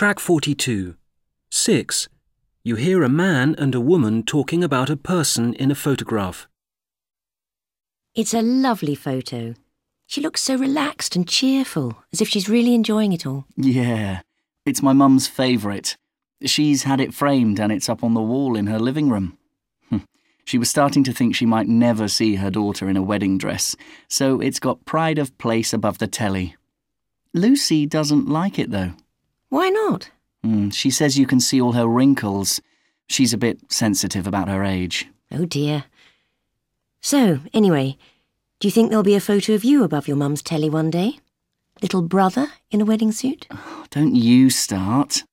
Track 42. 6. You hear a man and a woman talking about a person in a photograph. It's a lovely photo. She looks so relaxed and cheerful, as if she's really enjoying it all. Yeah, it's my mum's favourite. She's had it framed and it's up on the wall in her living room. She was starting to think she might never see her daughter in a wedding dress, so it's got pride of place above the telly. Lucy doesn't like it, though. Why not? She says you can see all her wrinkles. She's a bit sensitive about her age. Oh dear. So, anyway, do you think there'll be a photo of you above your mum's telly one day? Little brother in a wedding suit? Don't you start.